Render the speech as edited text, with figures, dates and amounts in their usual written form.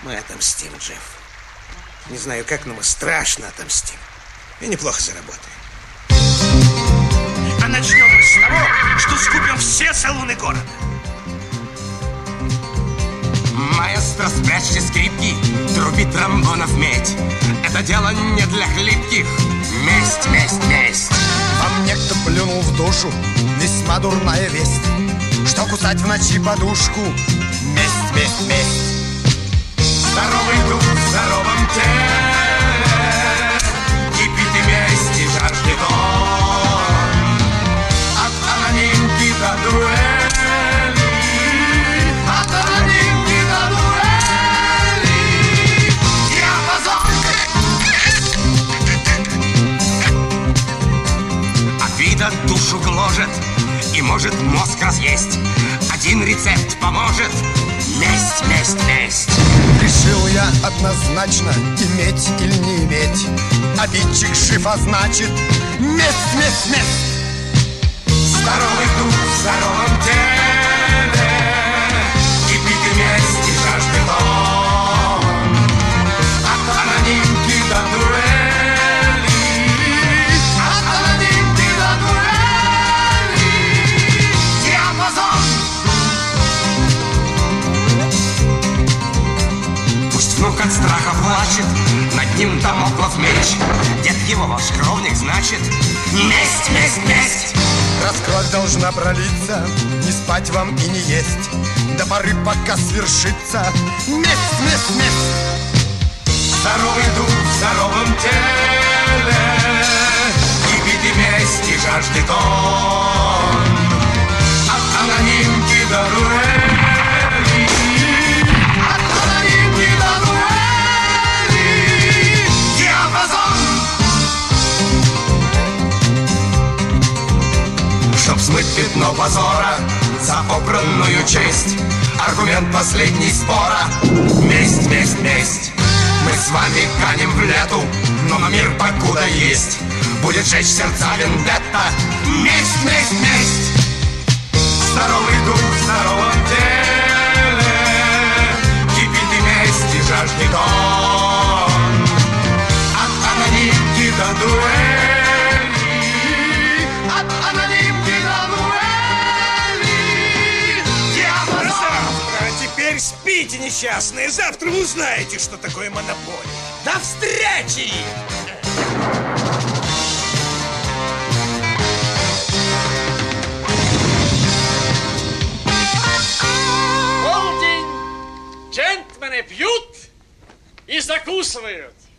Мы отомстим, Джефф. Не знаю как, но мы страшно отомстим. И неплохо заработаем. А начнем мы с того, что скупим все салоны города. Маэстро, спрячьте скрипки, труби тромбонов медь. Это дело не для хлипких. Месть, месть, месть. Вам некто плюнул в душу, весьма дурная весть, что кусать в ночи подушку. Месть, месть, месть. Здоровый дух в здоровом теле, кипит и месть, и жаждет он. От анонимки до дуэли, от анонимки до дуэли. Диапазон. Обида душу гложет и может мозг разъесть. Один рецепт поможет. Месть, месть, месть. Решил я однозначно, иметь или не иметь. Обидчик жив, а значит месть, месть, месть. Здоровый дух в здоровом теле, кипит и месть, и жаждет он. От анонимки до дуэли, от анонимки до дуэли. Диапазон. Пусть внук от страха плачет, над ним дамоклов меч. Дед его ваш кровник, значит месть, месть, месть. Раз кровь должна пролиться, не спать вам и не есть до поры, пока свершится месть, месть, месть. Здоровый дух в здоровом теле, кипит и месть, и жаждет он. От анонимки до дуэли, от анонимки до дуэли. Диапазон. Чтоб смыть пятно позора за обранную честь, аргумент последний спора. Месть, месть, месть. Мы с вами канем в лету, но на мир покуда есть будет жечь сердца вендетта. Месть, месть, месть. Здоровый дух в здоровом теле, кипит и месть, и жаждет он. От анонимки до дуэли, от анонимки до дуэли. Диапазон. А теперь спите, несчастные. Завтра вы узнаете, что такое монополия. До встречи! Полдень. Джентльмены пьют и закусывают.